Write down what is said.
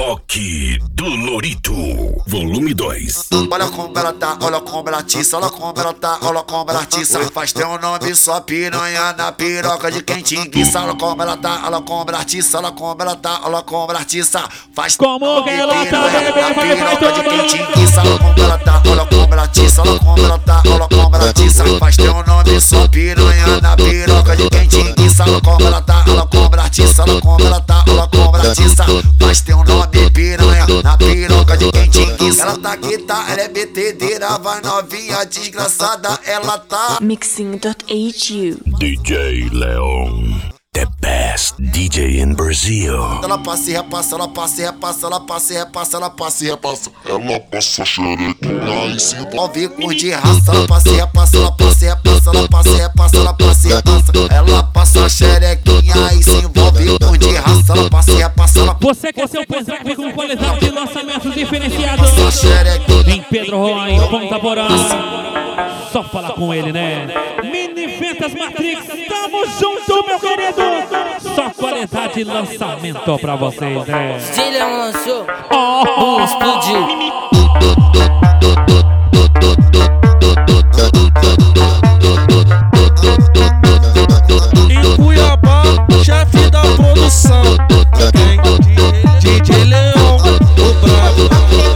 Rock do Lorito, volume 2. Olha como ela tá, olha como ela atiça, olha como ela tá, olha como ela atiça. Faz teu nome só piranha na piroca de quem te enguiça. Olha como ela tá, olha como ela atiça, olha como ela tá, olha como ela atiça. Faz como que ela tá, na piroca de quem te enguiça. Olha como ela tá, olha como ela atiça, olha como ela tá, olha como ela atiça. Faz teu nome só piranha na piroca de quem te enguiça. Olha como ela tá, olha como ela atiça, olha como ela tá, olha como ela atiça. Faz teu nome piranha na piroca de quem te enguiça. Ela tá que tá, ela é betedeira, vai novinha desgraçada, ela tá. Mixing.hu DJ Leon, the best DJ in Brazil. Ela passa e repassa, ela passa e repassa, ela passa e repassa, ela passa e repassa. Ela passa xerequinha e se Envolve com de raça, ela passa e repassa, ela passa e repassa, ela passa e repassa, ela passa e repassa. Ela passa xerequinha e se envolve com de raça, ela passa e repassa, ela Você quer ser o pendrive com qualidade de lançamentos diferenciados passa xerequinha. em Pedro Juan, em Ponta Porã. Só falar com ele, né? Mini Ventas Matrix, tamo junto, meu querido. Só qualidade de lançamento pra vocês, né? Se ele lançou, Oh, explodiu.